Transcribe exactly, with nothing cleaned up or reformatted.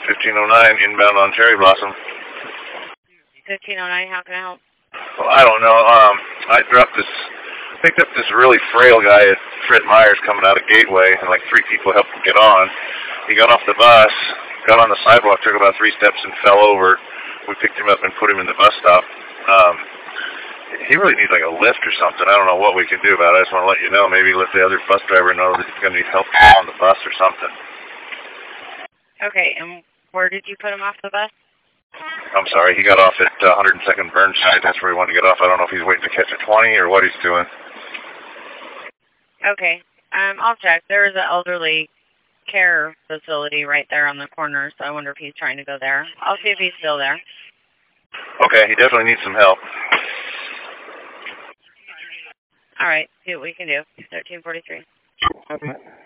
fifteen oh nine, inbound on Cherry Blossom. fifteen oh nine, how can I help? Well, I don't know. Um, I dropped this, picked up this really frail guy at Fred Meyer's coming out of Gateway, and like three people helped him get on. He got off the bus, got on the sidewalk, took about three steps and fell over. We picked him up and put him in the bus stop. Um, he really needs like a lift or something. I don't know what we can do about it. I just want to let you know. Maybe let the other bus driver know that he's going to need help on the bus or something. Okay, and where did you put him off the bus? I'm sorry, he got off at uh, one hundred second Burnside. That's where he wanted to get off. I don't know if he's waiting to catch a twenty or what he's doing. Okay, um, I'll check. There is an elderly care facility right there on the corner, so I wonder if he's trying to go there. I'll see if he's still there. Okay, he definitely needs some help. All right, see what we can do. thirteen forty-three. Okay.